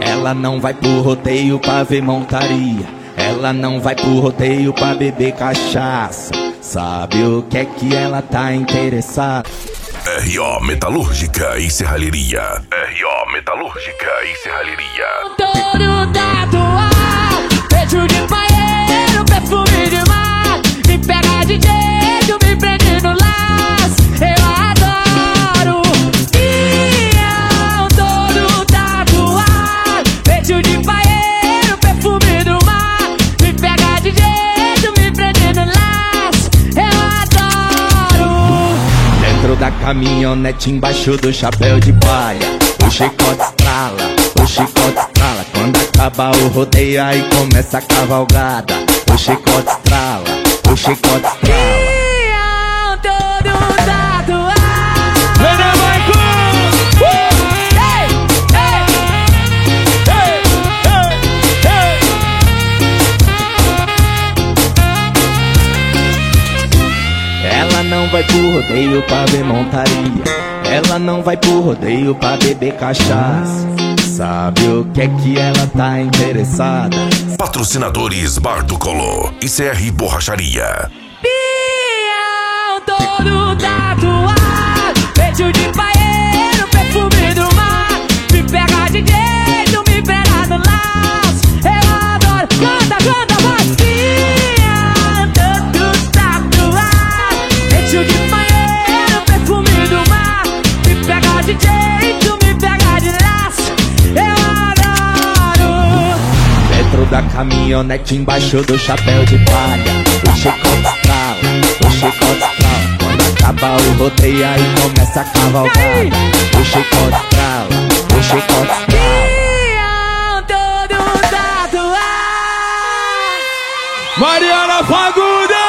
Ela não vai pro rodeio pra ver montaria. Ela não vai pro rodeio pra beber cachaça. Sabe o que é que ela tá interessada? R.O. Metalúrgica e Serralheria. R.O. Metalúrgica e Serralheria. Todo tatuado, beijo de banheiro, perfume de mar. Me pega de jeito, me prende no laço. Eu adoro. Eu todo tatuado, beijo de banheiro, perfume do mar. Me pega de jeito, me prende no laço. Eu adoro. Dentro da caminhonete, embaixo do chapéu de palha, o chicote estrala, o chicote estrala. Quando acaba o rodeio, aí começa a cavalgada. O chicote estrala, o chicote estrala. Eu todo tatuado. Ela não vai pro rodeio pra ver montaria. Ela não vai pro rodeio pra beber cachaça. Sabe o que é que ela tá interessada? Patrocinadores Bar do Colô e CR Borracharia. Eu todo tatuado, beijo de banheiro, perfume do mar. Me pega de jeito, me pega no laço. Eu adoro. Canta, canta, vai. Eu todo tatuado, beijo de banheiro, perfume do mar. Me pega de jeito, me pega de laço. Eu adoro. Dentro da caminhonete, embaixo do chapéu de palha, o chicote estrala, o chicote estrala. Quando acaba o rodeio, aí começa a cavalgada. O chicote estrala, o chicote estrala. Eu todo tatuado. Mariana Fagundes!